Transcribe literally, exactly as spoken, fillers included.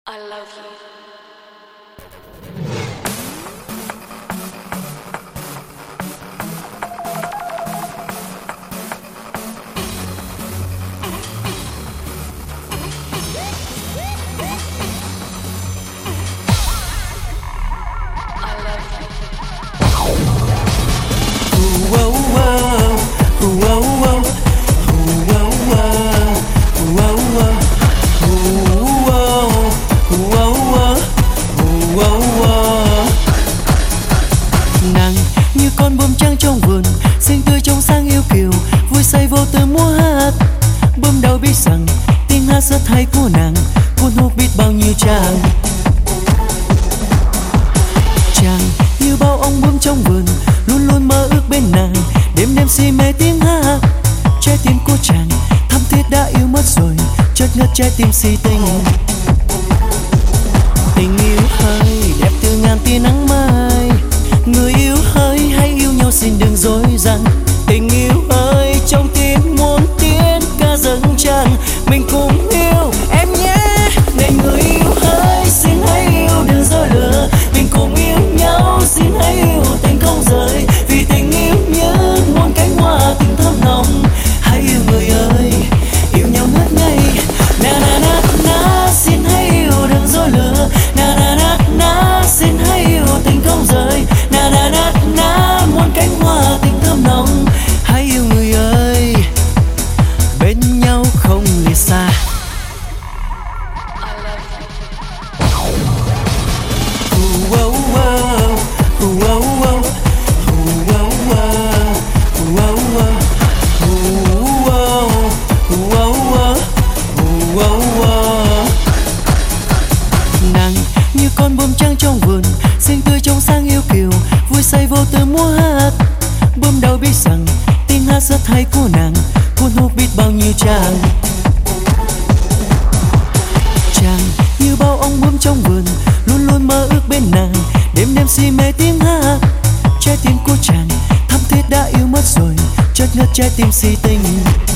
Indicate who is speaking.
Speaker 1: I love you.
Speaker 2: Nàng như con bướm trắng trong vườn, xinh tươi trong sáng yêu kiều, vui say vô tư múa hát. Bướm đâu biết rằng tiếng hát rất hay của nàng cuốn hút biết bao nhiêu chàng. Chàng như bao ông bướm trong vườn, luôn luôn mơ ước bên nàng, đêm đêm si mê tiếng hát. Trái tim của chàng thắm thiết đã yêu mất rồi, chợt ngất trái tim si tình. Tình yêu hơi đẹp từ ngàn tia nắng mai, người yêu hỡi hãy yêu nhau xin đừng dối dặn. Tình yêu ơi trong tim muôn tiếng ca dâng tràn, mình cùng yêu em nhé. Này người yêu hỡi xin hãy yêu đừng dối lừa, mình cùng yêu nhau xin hãy yêu tình không rời. Vì tình yêu như muôn cánh hoa tình thơm nồng, hãy yêu người ơi yêu nhau ngất ngây. Na na na na xin hãy yêu đừng dối lừa, na na na na xin hãy yêu tình không rời. Na na na na muôn cánh hoa tình thơm nồng, hãy yêu người ơi bên nhau không lìa xa. Nàng như con bướm trắng trong vườn, xinh tươi trong sáng yêu kiều, vui say vô tư múa hát. Bướm đâu biết rằng tiếng hát rất hay của nàng cuốn hút biết bao nhiêu chàng. Chàng như bao ông bướm trong vườn, luôn luôn mơ ước bên nàng, đêm đêm si mê tiếng hát. Trái tim của chàng thắm thiết đã yêu mất rồi, chợt ngất trái tim si tình.